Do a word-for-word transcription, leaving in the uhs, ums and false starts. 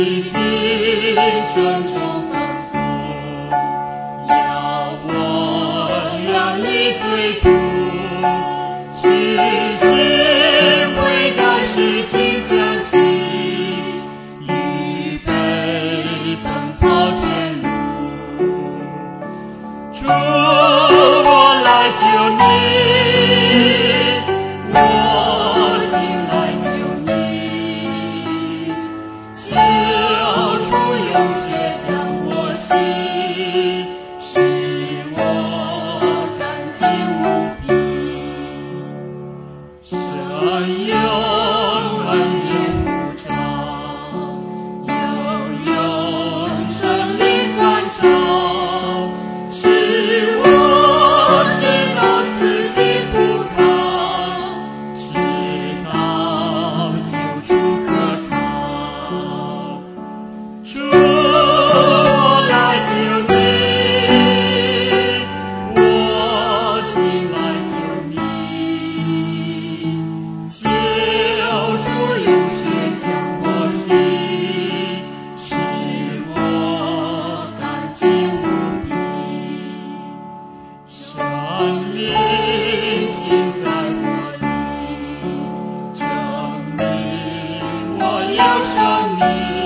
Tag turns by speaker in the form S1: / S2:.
S1: 历经种种丰富，要我让你追逐，实心悔改，实心相信，预备奔跑天路。主，我来救你，我进来救你，救主用血将我洗，使我干净无比。神用恩典护照，又用神灵光照，使我知道自己不靠，知道救主可靠。主，我来救你，我进来救你，救主用血将我洗，使我干净无比。神灵尽在我里，证明我有生命。